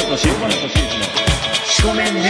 の塩原俊之の四股麺ネ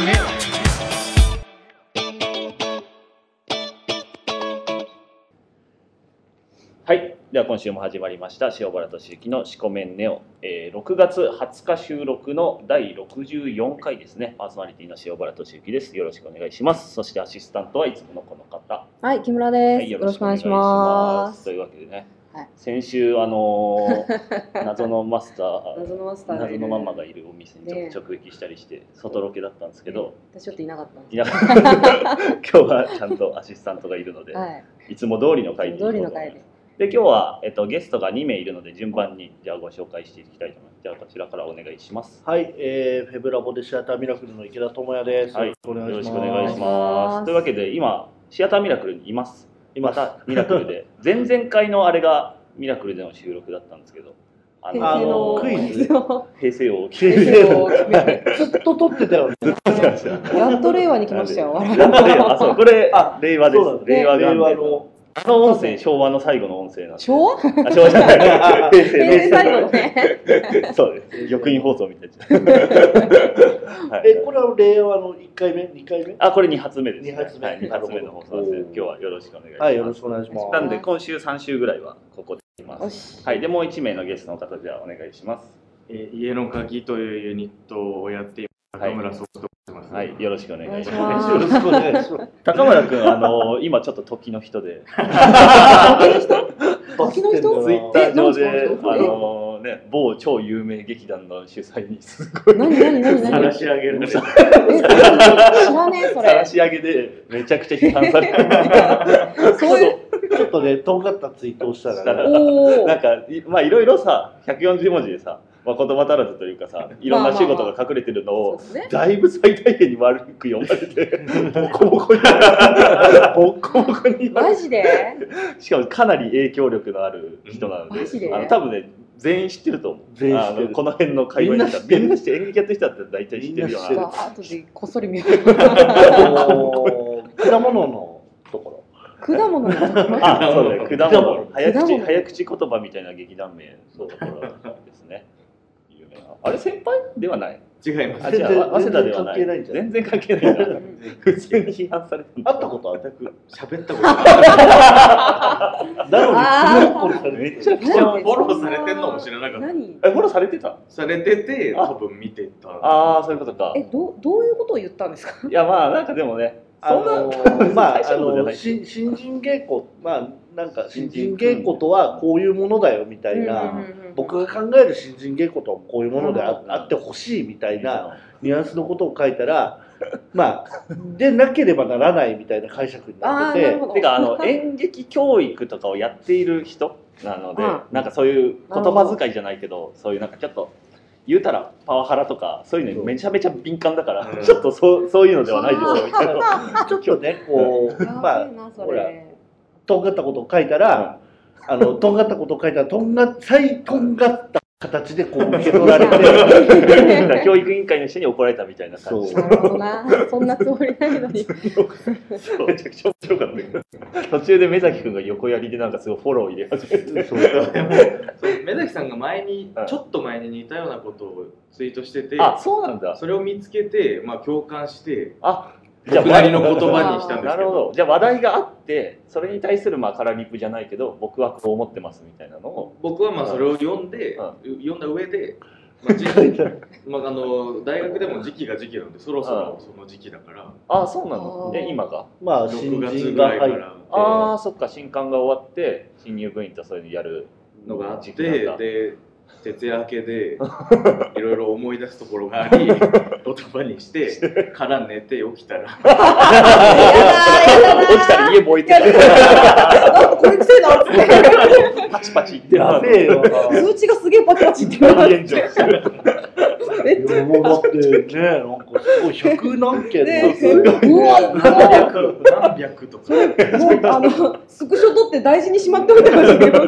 オ。はい、では今週も始まりました塩原俊之の四股麺ネオ、6月20日収録の第64回ですね。パーソナリティの塩原俊之です。よろしくお願いします。そしてアシスタントはいつものこの方、 はい、木村です、 はい、 よろしくお願いします。 というわけでね、 はい、 先週謎のマスター謎のママがいるお店にちょっと直撃したりして外ロケだったんですけど、 私ちょっといなかったんです。 今日はちゃんとアシスタントがいるので、はい、いつも通りの回で今日は、ゲストが2名いるので順番にじゃあご紹介していきたいと思います。じゃあこちらからお願いします。 はい、フェブラボでシアターミラクルの池田智也です。 はい、よろしくお願いします。というわけで今シアターミラクルにいます。またミラクルで前々回のあれがミラクルでの収録だったんですけど、 クイズ平成をずっと撮ってたよね。 やっと令和に来ましたよ。 これ令和です。令和の音声、昭和の最後の音声なんで。 昭和？ 昭和じゃない。 平成最後のね。 そうです。玉印放送みたいな。 これは令和の1回目、2回目？ これ2発目です。 2発目。 2発目の放送です。今日はよろしくお願いします。 はい、よろしくお願いします。 なんで今週3週ぐらいはここでいます。はい、でもう1名のゲストの方じゃあお願いします。 家の鍵というユニットをやっている高村壮と申します。 はい、よろしくお願いしまます。 よろしくお願いします。 高村君、今ちょっと時の人で。 時の人？ ツイッター上で某超有名劇団の主催にすごい晒し上げる。 知らねえそれ。 晒し上げでめちゃくちゃ批判される。 そういうちょっとね、とんがったツイートをしたらなんかまあいろいろさ140文字でさ。言葉足らずというかさ、いろんな仕事が隠れてるのをだいぶ最大限に悪く読まれてボコボコにマジで？ しかもかなり影響力のある人なので、多分ね全員知ってると思う。この辺の会話にみんな知って演劇やってる人だったら大体知ってるような。 あとでこっそり見よう。 果物のところ。 果物のところ。 そうだね。果物。早口言葉みたいな劇団名そうだからですね。あれ先輩ではない。 違います。 早稲田ではない。全然関係ないな。普通に批判されてる。 会ったことある？ 喋ったことある。なのにめちゃくちゃフォローされてんのも知らなかった。 フォローされてた？ されてて多分見てた。 そういうことか。 どういうことを言ったんですか？ いやまあなんかでもね。 新人稽古新人稽古とはこういうものだよみたいな、僕が考える新人稽古とはこういうものであってほしいみたいなニュアンスのことを書いたら、でなければならないみたいな解釈になってて、 てか演劇教育とかをやっている人なので、なんかそういう言葉遣いじゃないけど、そういうなんかちょっと言うたらパワハラとかそういうのめちゃめちゃ敏感だから、ちょっとそういうのではないでしょみたいな。 ちょっとねほらとんがったことを書いたら、とんがったことを書いたら最とんがった形でこう受け取られて教育委員会の人に怒られたみたいな感じ。 なるほどな。そんなつもりないのに。 めちゃくちゃ面白かったけど、途中で目崎君が横やりでなんかすごいフォロー入れ始めて。 目崎さんがちょっと前に似たようなことをツイートしてて、 そうなんだ。 それを見つけて共感して。 僕なりの言葉にしたんですけど。 なるほど。じゃあ話題があってそれに対するカラリプじゃないけど僕はこう思ってますみたいなのを僕はそれを読んだ上で、大学でも時期が時期なのでそろそろその時期だから。 そうなの。今が新 6月人ぐが入ってらいからそっか。新刊が終わって新入部員とそういうのやるのがあってで徹夜明けでいろいろ思い出すところがあり言葉にしてから寝て起きたら起きたら家燃えてた。 これ癖だってパチパチ言ってやべえよ。 通知がすげえパチパチ言って炎上してる。 もうだってね、なんかすごい100何件何百とかスクショ撮って大事にしまっておいてほしいけど。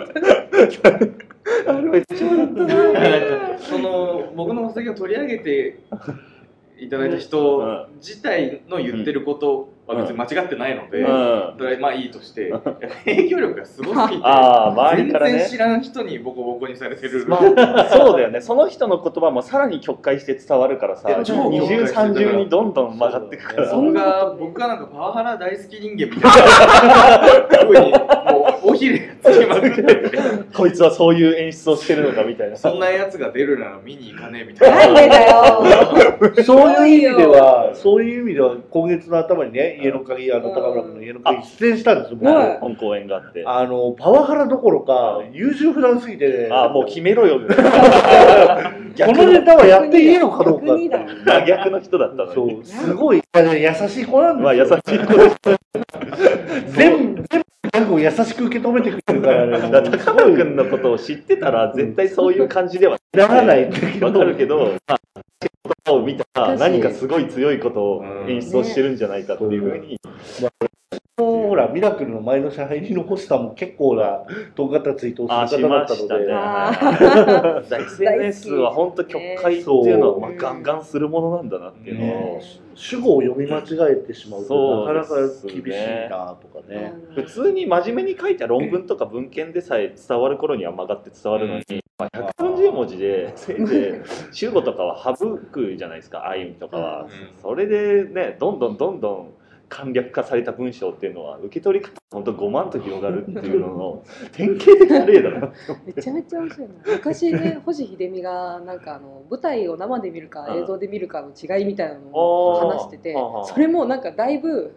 僕の発言を取り上げていただいた人自体の言ってることは別に間違ってないので、それまあいいとして、影響力がすごすぎて、 周りからね、 全然知らん人にボコボコにされてる。 そうだよね。その人の言葉もさらに曲解して伝わるからさ、二重三重にどんどん曲がっていくから。 僕がなんかパワハラ大好き人間みたいな風にもう尾ひれがつきまくってて、 こいつはそういう演出をしてるのかみたいな。 そんなやつが出るなら見に行かねえみたいな。 なんでだよ。 そういう意味では今月の頭にね、家の鍵、高村君の家の鍵出演したんですよ。 本公演があって、 パワハラどころか優柔不断すぎて、 もう決めろよ。このネタはやっていいのかどうか。 真逆の人だったのに。 すごい優しい子なんですよ。 優しい子です。 全部ギャグを優しく受け止めてくれるからね。 高村君のことを知ってたら絶対そういう感じではならない。 わかるけど、言葉を見たら何かすごい強いことを演出をしてるんじゃないかっていうふうに。 ほらミラクルの前の社配に残したも結構なとんがったツイートをする方だったので、 SNS は本当曲解っていうのはガンガンするものなんだなっていうのを、 主語を読み間違えてしまうとなかなか厳しいなとかね。 普通に真面目に書いた論文とか文献でさえ伝わる頃には曲がって伝わるのに、140文字でせいぜい主語とかは省くじゃないですか、あいうみとかは。それでね、どんどん簡略化された文章っていうのは受け取り方本当5万と広がるっていうのの典型的な例だな。 めちゃめちゃ面白いな。昔ね、星秀美がなんか舞台を生で見るか映像で見るかの違いみたいなのを話してて、それもなんかだいぶ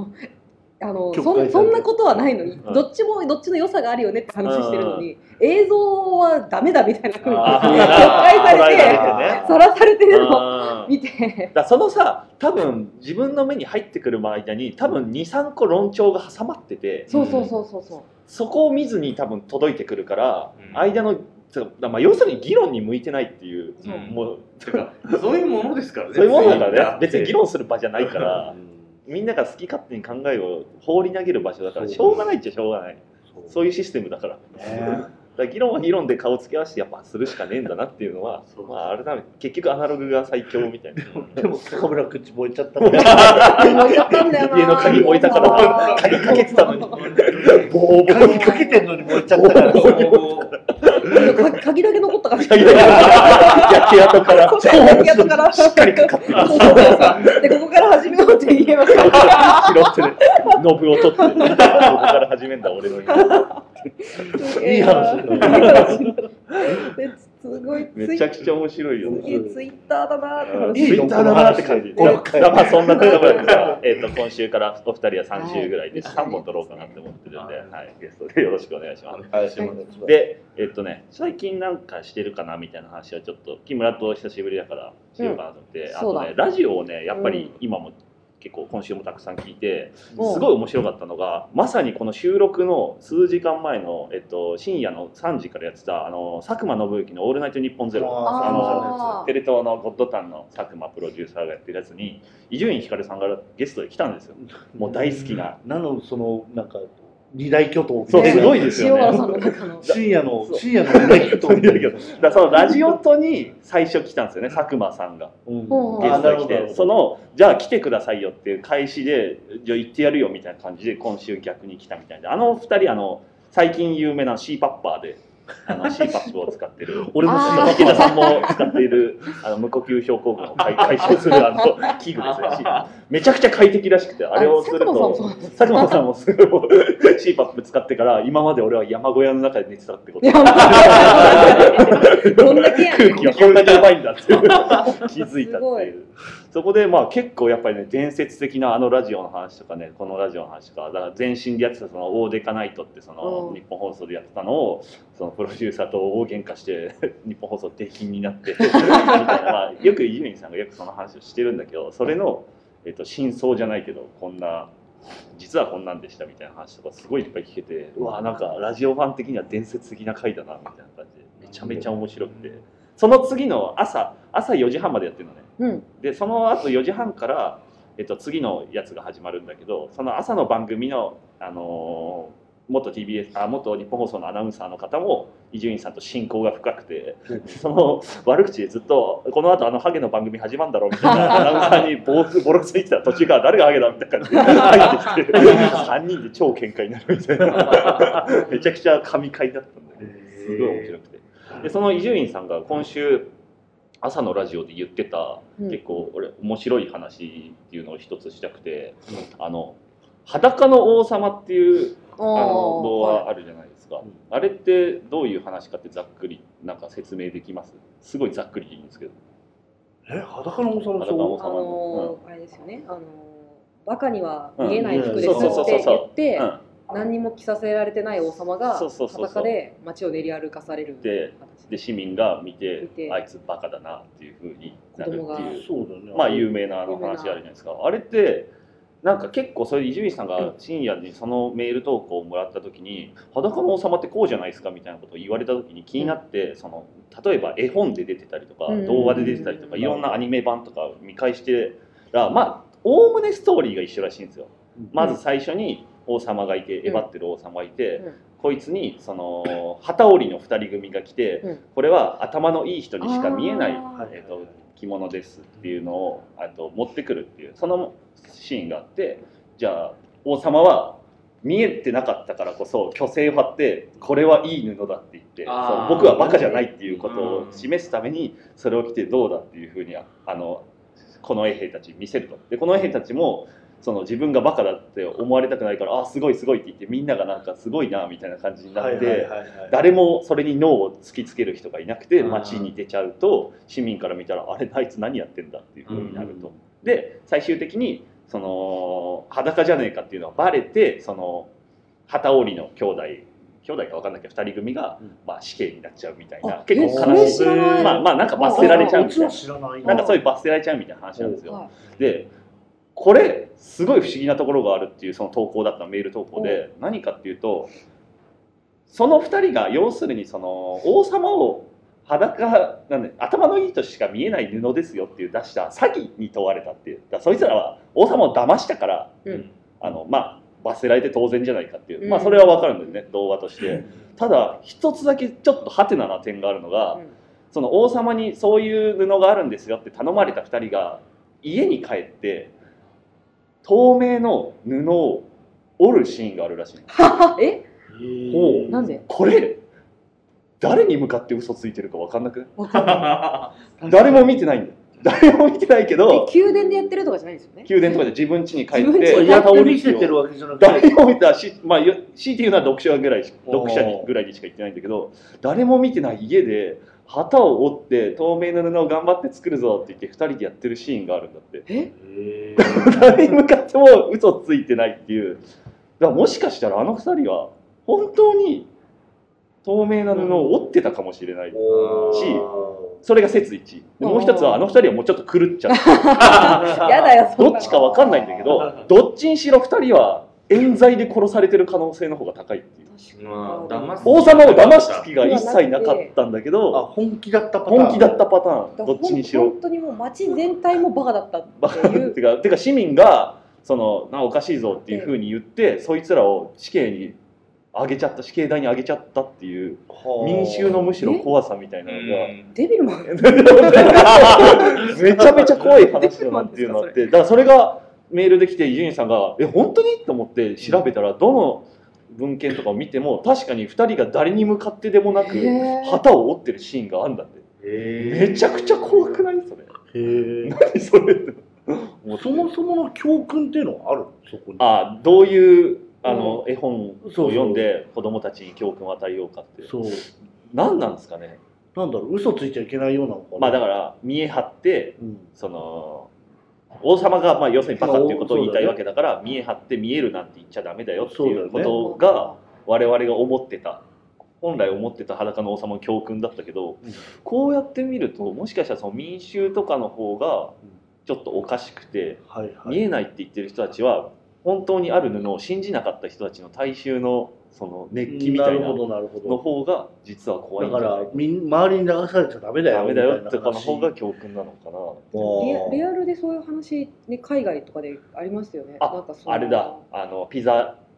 そんなことはないのに、どっちの良さがあるよねって話してるのに、映像はダメだみたいな風に曲解されてさらされてるのを見て、 そのさ、多分自分の目に入ってくる間に多分 2,3 個論調が挟まってて、そこを見ずに多分届いてくるから、間の要するに議論に向いてないっていう、もうそういうものですからね。 そういうものだからね。別に議論する場じゃないから。みんなが好き勝手に考えを放り投げる場所だから、しょうがないっちゃしょうがない。そういうシステムだから。だから議論は議論で顔つけ合わせてやっぱするしかねえんだなっていうのは、改めて結局アナログが最強みたいな。 でも高村くんち燃えちゃった。 家の鍵燃えたから鍵かけてたのに。 鍵かけてんのに燃えちゃったから。 鍵だけ残ったから。 焼け跡からしっかりかかってる。 でここから始めようって言えば拾ってね、ノブを取ってここから始めんだ俺のいい話すごいめちゃくちゃ面白いよね。 ツイッターだなって話。 ツイッターだなって感じ。まあそんな高村君が今週からお二人は3週ぐらいで3本撮ろうかなって思ってるんで、ゲストでよろしくお願いします。で最近なんかしてるかなみたいな話はちょっと木村と久しぶりだからしようかなと思って、あとねラジオをねやっぱり今も結構今週もたくさん聞いてすごい面白かったのが、まさにこの収録の数時間前の深夜の3時からやってた佐久間信行の「オールナイトニッポンゼロ」テレ東のゴッドタンの佐久間プロデューサーがやってるやつに伊集院光さんがゲストで来たんですよ。もう大好きな。 そのなんか二大巨頭。 そうすごいですよね。 深夜の二大巨頭。 だそのラジオとに最初来たんですよね、佐久間さんがゲストに来て、じゃあ来てくださいよっていう開始でじゃあ行ってやるよみたいな感じで今週逆に来たみたいで、2人最近有名なシーパッパーで。CPAP を使ってる、俺も池田さんも使っている無呼吸症候群を解消する器具ですね。めちゃくちゃ快適らしくて、あれをすると佐久間さんもすごい CPAP 使ってから今まで俺は山小屋の中で寝てたってこと。 どんだけ空気はこんなにやばいんだって気づいたっていう。そこで結構やっぱりね伝説的なラジオの話とかね、このラジオの話とか、だから前身でやってたオーデカナイトって日本放送でやってたのをプロデューサーと大喧嘩して日本放送出禁になってみたいな、よく伊集院さんがよくその話をしてるんだけど、それの真相じゃないけど実はこんなんでしたみたいな話とかすごいいっぱい聞けて、うわなんかラジオファン的には伝説的な回だなみたいな感じでめちゃめちゃ面白くて、その次の朝4時半までやってるのね。でその後4時半から、次のやつが始まるんだけど、その朝の番組の、 元 TBS 元日本放送のアナウンサーの方も伊集院さんと親交が深くて、その悪口でずっとこの後ハゲの番組始まるんだろうみたいなアナウンサーにボロクソ言ってたら途中から誰がハゲだみたいな感じで入ってきて3人で超喧嘩になるみたいなめちゃくちゃ神回だったんですごい面白くて、でその伊集院さんが今週朝のラジオで言ってた、結構俺面白い話っていうのを一つしたくて、裸の王様っていう童話あるじゃないですか、あれってどういう話かってざっくりなんか説明できます？すごいざっくりでいいんですけど。 裸の王様あれですよね、バカには見えない服ですって言って何にも着させられてない王様が裸で街を練り歩かされるで市民が見てあいつバカだなっていう風になるっていうまあ有名な話あるじゃないですか。あれってなんか結構それで伊集院さんが深夜にそのメール投稿をもらった時に「裸の王様ってこうじゃないですか」みたいなことを言われた時に気になって、例えば絵本で出てたりとか動画で出てたりとかいろんなアニメ版とか見返してら、まあおおむねストーリーが一緒らしいんですよ。まず最初に王様がいてえばってる王様がいて、こいつにその旗織りの2人組が来て、これは頭のいい人にしか見えない着物ですっていうのを持ってくるっていうそのシーンがあって、じゃあ王様は見えてなかったからこそ虚勢を張ってこれはいい布だって言って僕はバカじゃないっていうことを示すためにそれを着てどうだっていうふうにこの衛兵たちに見せると。でこの衛兵たちも自分がバカだって思われたくないから「あすごいすごい」って言ってみんながなんかすごいなみたいな感じになって誰もそれに脳を突きつける人がいなくて街に出ちゃうと市民から見たら「あれあいつ何やってんだ」っていう風になると。で最終的に裸じゃねえかっていうのはバレて旗織りの兄弟か分かんないけど2人組が死刑になっちゃうみたいな結構悲しいまあなんか罰せられちゃうみたいななんかそういう罰せられちゃうみたいな話なんですよ。でこれすごい不思議なところがあるっていうその投稿だったメール投稿で何かっていうとその2人が要するに王様を裸なんで頭のいい人しか見えない布ですよっていう出した詐欺に問われたっていうそいつらは王様を騙したから、まあ罰せられて当然じゃないかっていう、まあそれは分かるんだよね童話として。ただ一つだけちょっとハテナな点があるのが、その王様にそういう布があるんですよって頼まれた2人が家に帰って透明の布を折るシーンがあるらしい。 なんでこれ誰に向かって嘘ついてるか分かんなく誰も見てないんだよ。誰も見てないけど宮殿でやってるとかじゃないですよね。 宮殿とかで自分家に帰ってやって見せてるわけじゃなくて誰も見たまあ強いて言うのは読者ぐらいにしか言ってないんだけど誰も見てない家で旗を折って透明な布を頑張って作るぞって言って2人でやってるシーンがあるんだって。誰に向かっても嘘ついてないっていう。だからもしかしたら2人は本当に透明な布を折ってたかもしれないし、それが説1でもう一つは2人はもうちょっと狂っちゃってやだよどっちか分かんないんだけどどっちにしろ2人は冤罪で殺されてる可能性の方が高いっていう。王様を騙す気が一切なかったんだけど本気だったパターンどっちにしろ本当にもう街全体もバカだったっていうてか市民がおかしいぞっていうふうに言ってそいつらを死刑台に上げちゃったっていう民衆のむしろ怖さみたいなのがデビルマンめちゃめちゃ怖い話だなっていうのがあってだからそれがメールで来て伊集院さんが本当にと思って調べたらどの文献とかを見ても確かに2人が誰に向かってでもなく旗を折ってるシーンがあるんだって。めちゃくちゃ怖くないそれ。何それそもそもの教訓っていうのはあるそこに。 どういう絵本を読んで子供たちに教訓を与えようかって何なんですかね。 なんだろう嘘ついちゃいけないようなのかな。 まあだから見え張って、王様が要するにバカっていうことを言いたいわけだから見え張って見えるなんて言っちゃダメだよっていうことが我々が本来思ってた裸の王様の教訓だったけど、こうやって見るともしかしたら民衆とかの方がちょっとおかしくて、見えないって言ってる人たちは本当にある布を信じなかった人たちの大衆の熱気みたいなの方が実は怖いんじゃないか。 だから周りに流されちゃダメだよってかの方が教訓なのかな。 リアルでそういう話ね海外とかでありますよね。 あれだピザ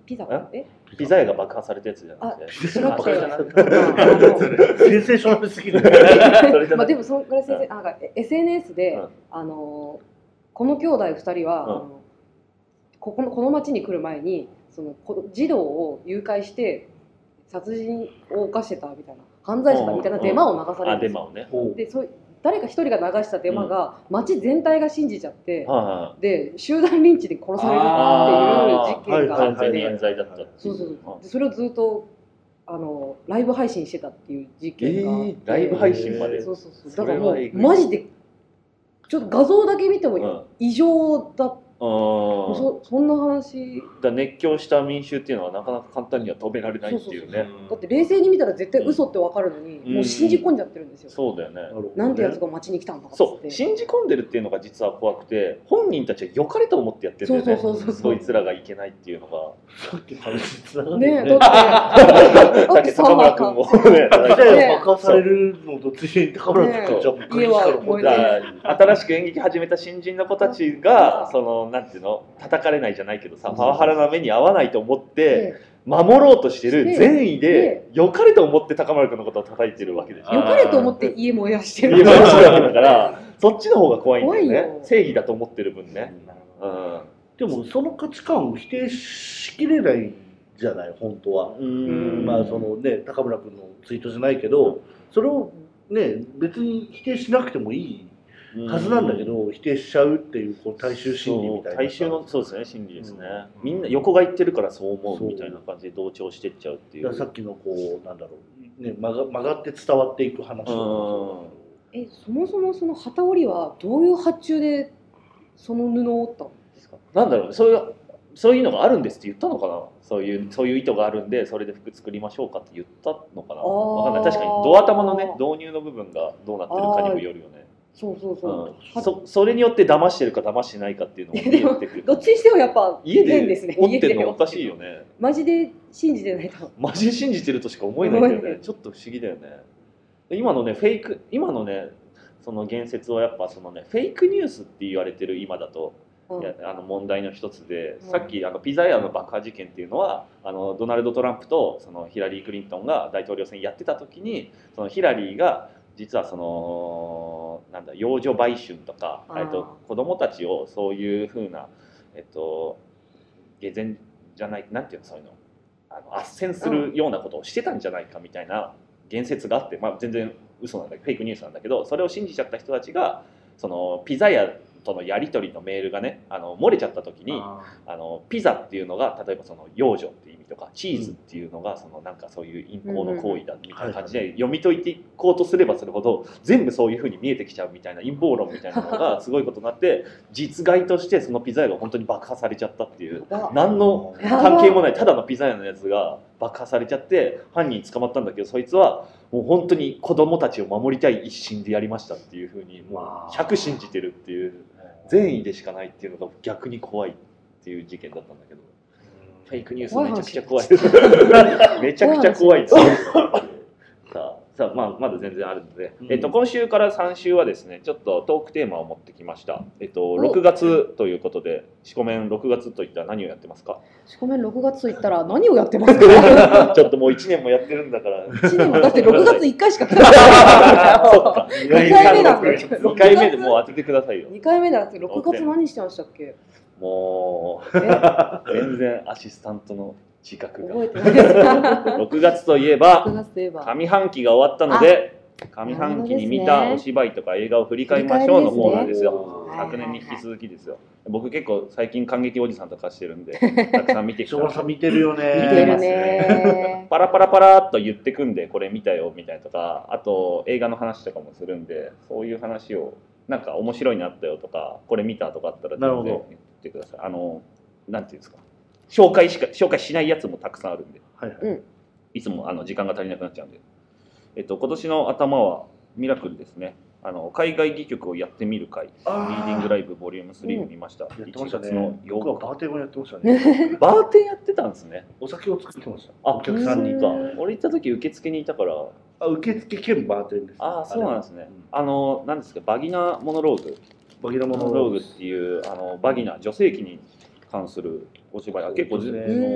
ピザピザ屋が爆破されたやつじゃなくて。 ピザ屋が爆破じゃなくてセンセーショナルすぎる。 まあでもそれ先生SNS でこの兄弟2人はこの町に来る前にその児童を誘拐して殺人を犯してたみたいな犯罪者だみたいなデマを流されるんですよ。で誰か一人が流したデマが町全体が信じちゃって、で集団リンチで殺されるっていう事件があって、それをずっとライブ配信してたっていう事件があって、 ライブ配信まで。 そうだからもうマジでちょっと画像だけ見ても異常だった。そんな話だ。熱狂した民衆っていうのはなかなか簡単には止められないっていうね。 だって冷静に見たら絶対嘘って分かるのに、もう信じ込んじゃってるんですよ。 そうだよね。 なんてやつが街に来たんだかって。 そう信じ込んでるっていうのが実は怖くて、本人たちは良かれと思ってやってるんだよね。そいつらがいけないっていうのが。 さっき話つながってね。 だって高村君もね爆破されるのとついに高村君じゃ家は燃えて、 新しく演劇始めた新人の子たちがそのなんていうの叩かれないじゃないけどさ、パワハラな目に遭わないと思って守ろうとしてる善意で良かれと思って高丸君のことを叩いてるわけでしょ。 良かれと思って家燃やしてる。 家燃やしてるわけだからそっちの方が怖いんだよね。正義だと思ってる分ね。 でもその価値観を否定しきれないじゃない本当は。まあそのね高村君のツイートじゃないけど、それをね別に否定しなくてもいいはずなんだけど、否定しちゃうっていうこう大衆心理みたいな。 大衆のそうですね心理ですね。みんな横が言ってるからそう思うみたいな感じで同調してっちゃうっていう。 さっきのこうなんだろうね曲がって伝わっていく話。 そもそもその機織りはどういう発注でその布を織ったんですか。 なんだろうそういうのがあるんですって言ったのかな。そういう意図があるんでそれで服作りましょうかって言ったのかな。わかんない。確かにドア玉のね導入の部分がどうなってるかにもよるよね。それによって騙してるか騙してないかっていうのも見えてくる。 どっちにしてもやっぱ家で折ってるのおかしいよね。 マジで信じてないと。 マジで信じてるとしか思えないんだよね。ちょっと不思議だよね。今のねその言説はやっぱそのねフェイクニュースって言われてる今だと。問題の一つで、さっきピザ屋の爆破事件っていうのはドナルド・トランプとそのヒラリー・クリントンが大統領選やってた時にそのヒラリーが実はその幼女売春とか子供たちをそういうふうな下膳じゃないなんていうのそういうの斡旋するようなことをしてたんじゃないかみたいな言説があって、全然嘘なんだけどフェイクニュースなんだけど、それを信じちゃった人たちがそのピザ屋とのやり取りのメールがね漏れちゃった時にピザっていうのが例えばその幼女っていう意味とかチーズっていうのがそのなんかそういう淫行の行為だみたいな感じで読み解いていこうとすればするほど全部そういう風に見えてきちゃうみたいな陰謀論みたいなのがすごいことになって実害としてそのピザ屋が本当に爆破されちゃったっていう何の関係もないただのピザ屋のやつが爆破されちゃって犯人捕まったんだけど、そいつはもう本当に子供たちを守りたい一心でやりましたっていう風にもう100信じてるっていう。善意でしかないっていうのが逆に怖いっていう事件だったんだけど、フェイクニュースめちゃくちゃ怖いめちゃくちゃ怖いですさあまだ全然あるので、今週から3週はですねちょっとトークテーマを持ってきました。6月ということで、シコメン6月といったら何をやってますか。 シコメン6月といったら何をやってますかちょっともう1年もやってるんだから 1年もだって6月1回しか来てない2回目なんで 2回目でもう当ててくださいよ。 2回目だって6月何してましたっけ。 もう全然アシスタントの自覚が覚えてないです 6月といえば上半期が終わったので上半期に見たお芝居とか映画を振り返りましょうのコーナーですよ。昨年に引き続きですよ。僕結構最近感激おじさんとかしてるんでたくさん見てきた。 翔さん見てるよね。 見てますね。パラパラパラっと言ってくんでこれ見たよみたいなとか、あと映画の話とかもするんで、そういう話をなんか面白いのあったよとかこれ見たとかあったら全然言ってください。なんていうんですか、紹介しないやつもたくさんあるんで、いつも時間が足りなくなっちゃうんで、今年の頭はミラクルですね。海外戯曲をやってみる会、リーディングライブボリューム3を見ました。1月の8日。 僕はバーテンをやってましたね。 バーテンやってたんですね。 お酒を作ってました。 お客さんにか。俺行った時受付にいたから。 受付兼バーテンです。 そうなんですね。なんですか、バギナモノローグ。バギナモノローグっていうバギナ女性器に関するお芝居は結構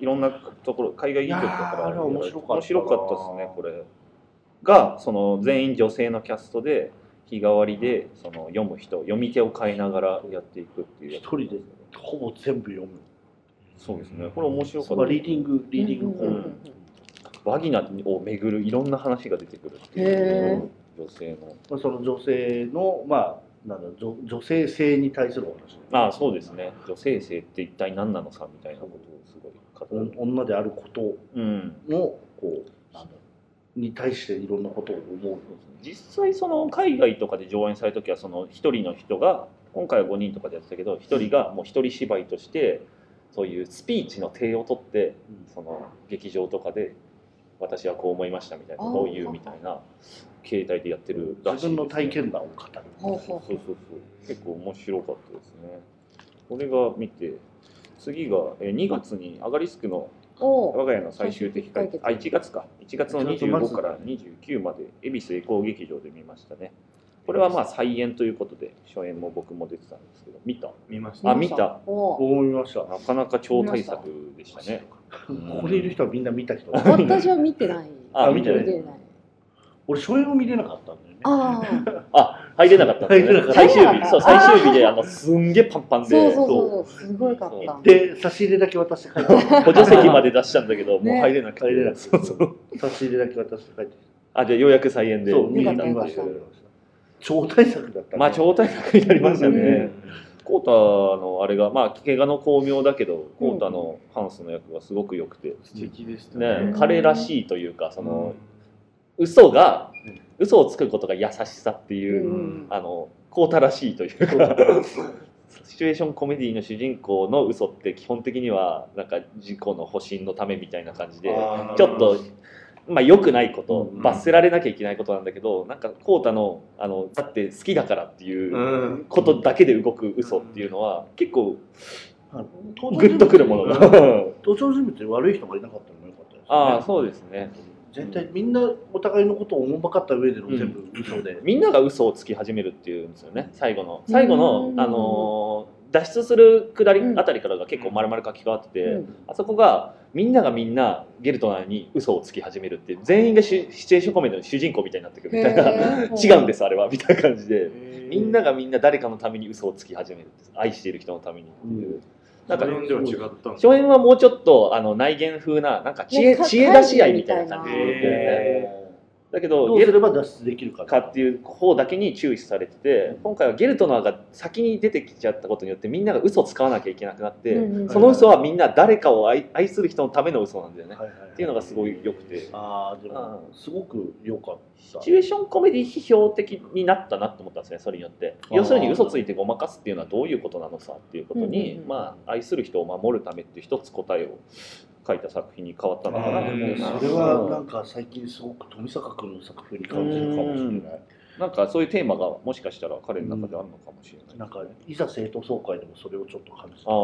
いろんなところ海外劇場とかからいやーあれ面白かったな面白かったですねこれがその全員女性のキャストで日替わりでその読む人読み手を変えながらやっていくっていうやつ一人でほぼ全部読む。 そうですねこれ面白かったまあリーディング本、 うんバギナを巡るいろんな話が出てくるっていへう女性のまあ、その女性のまあなんだ女性性に対するお話、 ああそうですね女性性って一体何なのさみたいなことをすごい語る女であることうんのこうに対していろんなことを思う。 実際その海外とかで上演される時はその一人の人が今回は5人とかでやってたけど一人がもう一人芝居としてそういうスピーチの手を取ってその劇場とかで私はこう思いましたみたいなこういうみたいな形態でやってるらしいです、ね、 自分の体験談を語る。 ほうほうそう結構面白かったですねこれが見て次が2月にアガリスクのお我が家の最終的解決1月か1月の25から29まで恵比寿エコー劇場で見ましたねこれはまあ再演ということで初演も僕も出てたんですけど見た見ました。 あ見たお僕も見ました。 なかなか超大作でしたねここにいる人はみんな見た人。 私は見てない。 あ見てない見てない。 俺初演を見れなかったんだよね。 あ入れなかったんですよね入れなかった最終日そう最終日ですんげえパンパンあ、 でそう、すごいかった。 で差し入れだけ渡して帰ってきた。 補助席まで出したんだけど、 ねもう入れなくて入れなくてそうそう差し入れだけ渡して帰ってきあじゃあようやく再演た。 でそう見よかったました。超大作だったね。 まあ超大作になりましたね、 うんコータのあれがまあ怪我の巧妙だけど、コータのハンスの役がすごく良くて、 素敵でしたね、彼らしいというかその、嘘をつくことが優しさっていう、 うんコータらしいというかシチュエーションコメディの主人公の嘘って基本的にはなんか自己の保身のためみたいな感じでちょっとまあ良くないこと罰せられなきゃいけないことなんだけど、なんかコータのだって好きだからっていうことだけで動く嘘っていうのは結構グッとくるものが登場人物で悪い人がいなかったのも良かったですね。 ああそうですね絶対みんなお互いのことをおもんばかった上での全部嘘で、 みんなが嘘をつき始めるっていうんですよね最後の脱出するくだりあたりからが結構丸々書き換わってて、あそこがみんなゲルトナーに嘘をつき始めるっていう全員がシチュエーションコメディの主人公みたいになってくるみたいな違うんですあれはみたいな感じでみんながみんな誰かのために嘘をつき始める愛している人のためにっていう。なんか初演では違ったん初演はもうちょっと内見風ななんか知恵出し合いみたいな感じで、だけどどうすれば脱出できるかっていう方だけに注視されてて、今回はゲルトナーが先に出てきちゃったことによってみんなが嘘を使わなきゃいけなくなって、その嘘はみんな誰かを愛する人のための嘘なんだよね、っていうのがすごい良くて、 ああでもすごく良かった。 シチュエーションコメディ批評的になったなと思ったんですねそれによって。要するに嘘ついてごまかすっていうのはどういうことなのさっていうことに、まあ愛する人を守るためっていう一つ答えを書いた作品に変わったのかな。 でもそれはなんか最近すごく富坂君の作風に感じるかもしれない。 なんかそういうテーマがもしかしたら彼の中であるのかもしれない。 なんかいざ生徒総会でもそれをちょっと感じた。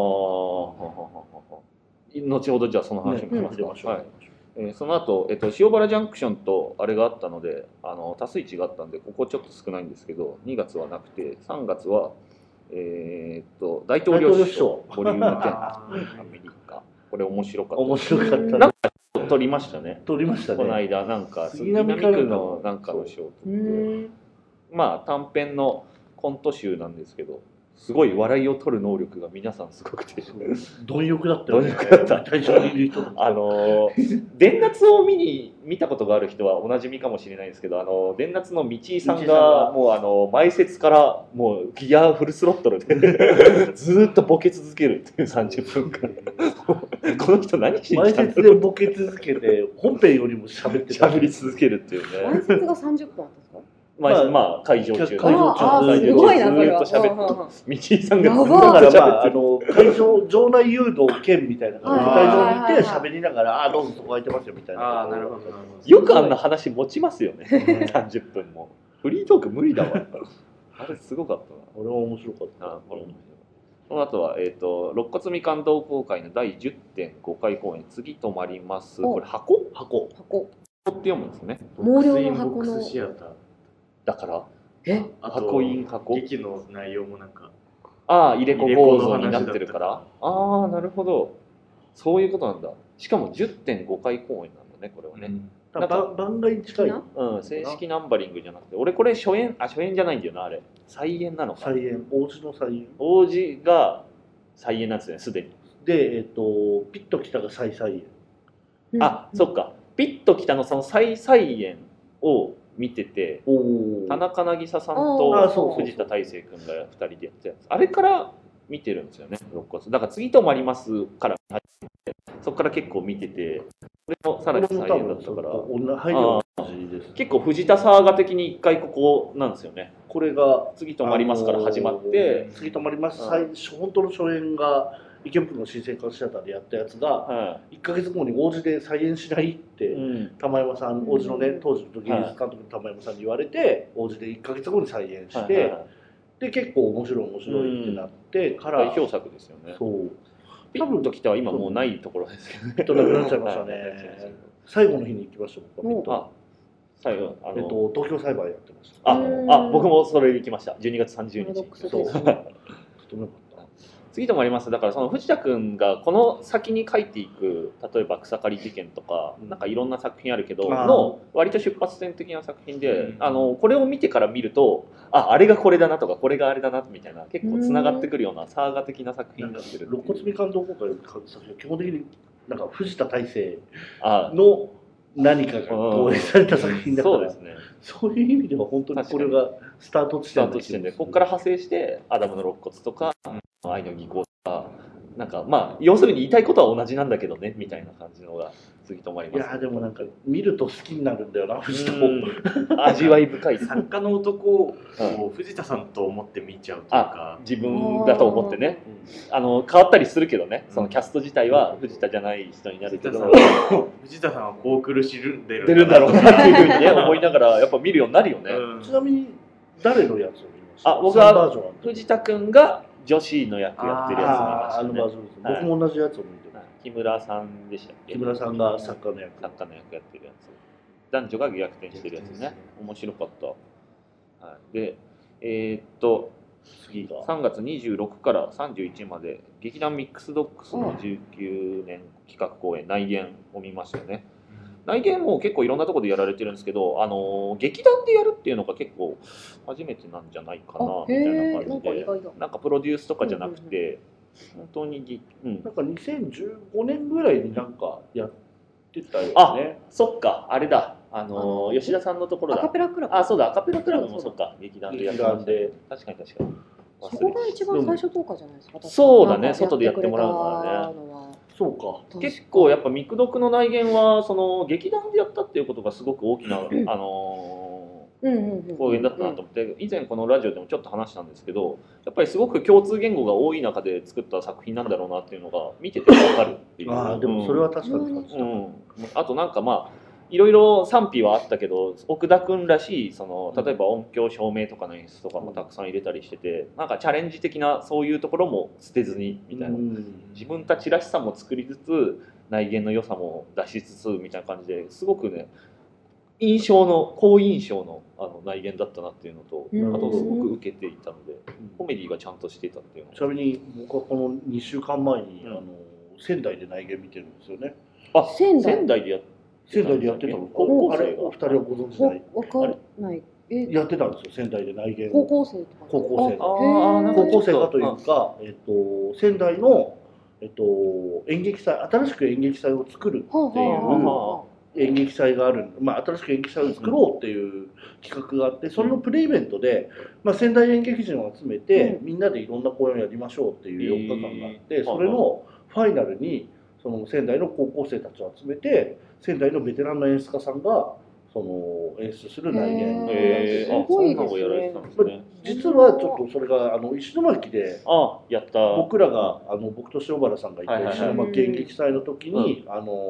後ほどじゃあその話もしますか。 出ましょう。 その後、塩原ジャンクションとあれがあったので多数値があったんでここちょっと少ないんですけど2月はなくて3月は、大統領首相ボリューム10アメリカこれ面白かった。 面白かった。 なんか撮りましたね。 撮りましたね。 この間なんか杉並区のなんかの賞を取って、まあ短編のコント集なんですけど。すごい笑いを取る能力が皆さんすごくて貪欲だったよね。 貪欲だった対象にいる人電夏を見たことがある人はおなじみかもしれないんですけど電夏の道井さんがもう前説からもうギアフルスロットルでずーっとボケ続けるっていう30分間この人何しに来たんだろう。 前説でボケ続けて本編よりも喋り続けるっていうね。 前説が30分あったんですか。 まあ会場中すごいなそれは。 ずっと喋って道井さんがだからまあ会場場内誘導兼みたいな感じで会場にいて喋りながらどうぞそこ空いてますよみたいな。 ああなるほど。 よくあんな話持ちますよね。30分もフリートーク無理だわ。あれすごかったな。 俺は面白かった。 その後は肋骨みかん同好会の第 10.5 回公演次止まります。これ箱って読むんですね。 毛量の箱のシアター。 だから箱イン箱劇の内容もなんか入れ子構造になってるからなるほどそういうことなんだ。 しかも 10.5 回公演なんだねこれはね。 なんか番外に近い。 正式ナンバリングじゃなくて、俺これ初演じゃないんだよなあれ。再演なのか。 再演、王子の再演。 王子が再演なんですねすでに。 でピッと北が再演。 そっか。ピッと北のその再演を見てて、田中渚さんと藤田大成君が2人でやってたやつ、あれから見てるんですよね、肋骨。だから次ともありますから入ってそこから結構見てて、それもさらに再演だったから、結構藤田サーガ的に一回ここなんですよね。 これが次ともありますから始まって、 次ともあります、本当の初演が池袋の新生活シアターでやったやつが、1ヶ月後に王子で再演しないって、玉山さん、王子のね、当時の芸術監督の玉山さんに言われて、王子で1ヶ月後に再演して、で、結構面白いってなってから。 代表作ですよね。 そう。 ピッときては今もうないところですけどね。 ピッとなくなっちゃいましたね。最後の日に行きました、僕はピッと。 最後、 東京裁判やってました。 僕もそれ行きました。12月30日。 そう。 次ともあります。だからその藤田君がこの先に書いていく、例えば草刈事件とか、なんかいろんな作品あるけどの割と出発点的な作品で、これを見てから見ると、あれがこれだなとかこれがあれだなみたいな結構つながってくるようなサーガ的な作品になってる。 肋骨みかん同好会の作品は基本的になんか藤田大成の何かが投影された作品だから、そうですね。そういう意味では本当にこれがスタート地点で、ここから派生してアダムの肋骨とか愛の技巧とか、なんか要するに言いたいことは同じなんだけどねみたいな感じのが次ともあります。 いやでもなんか見ると好きになるんだよな藤田も。 味わい深い。 作家の男を藤田さんと思って見ちゃうというか、 自分だと思ってね。変わったりするけどね。そのキャスト自体は藤田じゃない人になるけど、 藤田さんはこう苦しんでるんだろうなっていうふうにね思いながらやっぱ見るようになるよね。 ちなみに誰のやつを見ました？ 僕は藤田君が女子の役やってるやつ見ましたね。 僕も同じやつを見てる。 木村さんでしたっけ？ 木村さんが作家の役やってるやつ。男女が逆転してるやつね。面白かった。で、次が3月26から31まで劇団ミックスドッグスの19年企画公演内言を見ましたよね。内言も結構いろんなところでやられてるんですけど、劇団でやるっていうのが結構初めてなんじゃないかなみたいな感じで、なんかプロデュースとかじゃなくて、本当になんか2015年ぐらいになんかやってたよね。 そっか、あれだ。吉田さんのところだ。 アカペラクラブ。 そうだ、アカペラクラブもそっか、劇団でやってました。確かに。 そこが一番最初とかじゃないですか。 そうだね、外でやってもらうからね。 そうか。 結構やっぱミクドクの内言はその劇団でやったっていうことがすごく大きな公演だったなと思って、以前このラジオでもちょっと話したんですけど、やっぱりすごく共通言語が多い中で作った作品なんだろうなっていうのが見てて分かるっていう。 でもそれは確かにあとなんかいろいろ賛否はあったけど、奥田君らしいその例えば音響照明とかの演出とかもたくさん入れたりしてて、なんかチャレンジ的なそういうところも捨てずにみたいな、自分たちらしさも作りつつ内言の良さも出しつつみたいな感じですごくね好印象の内言だったなっていうのと、あとすごく受けていたので、コメディがちゃんとしていたっていうの。 ちなみに僕はこの2週間前に仙台で内言見てるんですよね。 仙台でやってたの。お二人はご存知ない？ わからない。 やってたんですよ、仙台で内言。 高校生とか。 高校生かというか、仙台の演劇祭、新しく演劇祭を作るっていう演劇祭がある。新しく演劇祭を作ろうっていう企画があって、それのプレイベントで仙台演劇人を集めてみんなでいろんな公演をやりましょうっていう4日間があって、それのファイナルにその仙台の高校生たちを集めて、仙台のベテランの演出家さんがその演出する内言すごいですね。 実はちょっとそれが石巻でやった僕らが僕と塩原さんがいた石巻演劇祭の時に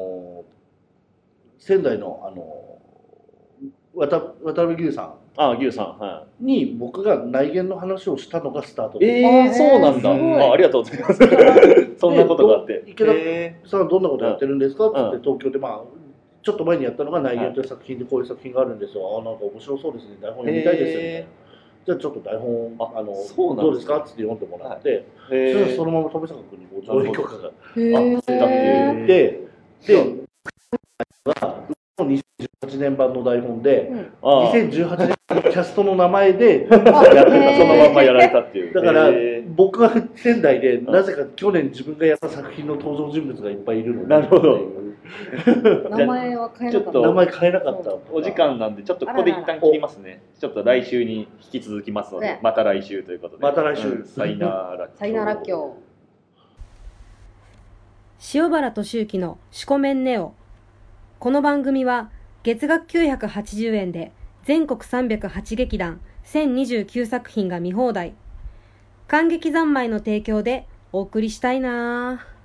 仙台の渡辺牛さんに僕が内言の話をしたのがスタートで、そうなんだ。ありがとうございます。そんなことがあって、 池田さんどんなことやってるんですかって東京でちょっと前にやったのが内言という作品でこういう作品があるんですよ。なんか面白そうですね。台本読みたいですよね。じゃあちょっと台本どうですかって読んでもらって、そのまま富坂君に上映許可があったって言って、 で2018年版の台本で、2018年のキャストの名前でやってた、そのままやられたっていう。 だから僕が仙台でなぜか去年自分がやった作品の登場人物がいっぱいいるので、 なるほど。 名前は変えなかった。 名前変えなかった。 お時間なんでちょっとここで一旦切りますね。ちょっと来週に引き続きますので、また来週ということで。 また来週。 さいなら。 さいなら今日。 塩原俊之のシコメンネオ。この番組は月額980円で全国308劇団1029作品が見放題。観劇三昧の提供でお送りしたいなぁ。